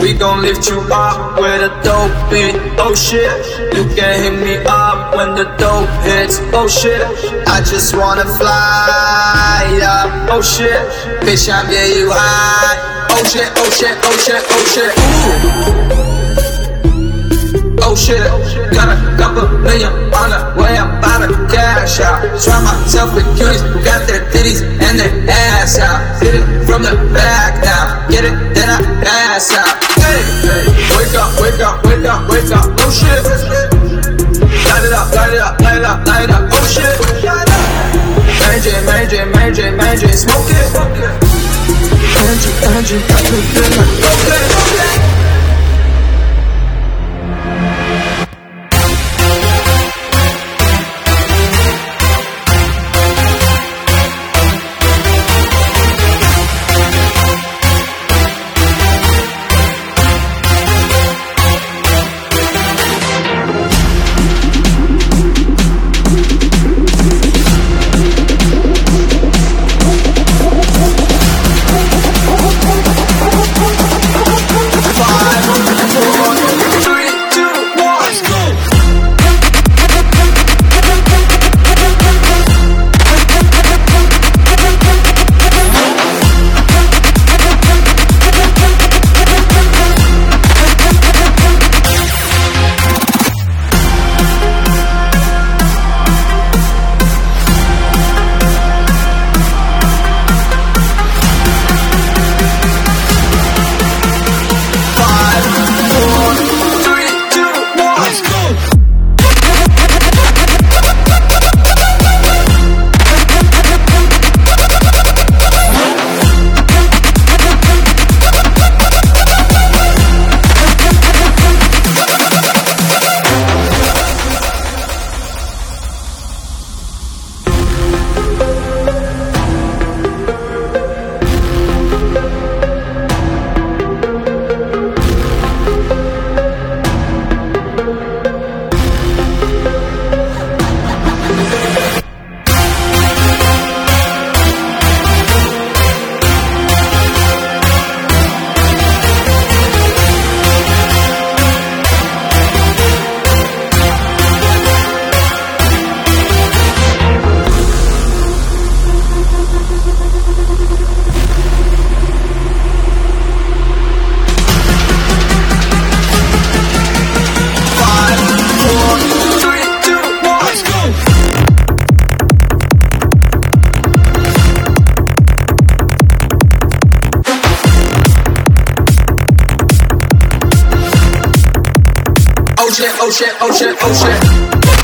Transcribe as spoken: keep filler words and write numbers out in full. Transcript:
We gon' lift you up with a dope beat. Oh shit, you can hit me up when the dope hits. Oh shit, I just wanna fly up. Oh shit, bitch, I'm yeah you high. Oh shit, oh shit, oh shit, oh shit. Ooh. Oh shit, got a couple million on the way, I'm about to cash out. Try myself with cuties who got their titties and their ass out. Hit it from the back now, get it, then I pass out. Hey, hey, wake up, wake up, wake up, wake up, oh shit. Light it up, light it up, light it up, light it up, oh shit. Mary Jane, Mary Jane, Mary Jane, Mary Jane, smoke it. Energy, energy, got me feeling okay. Oh shit, oh shit, oh shit, oh shit.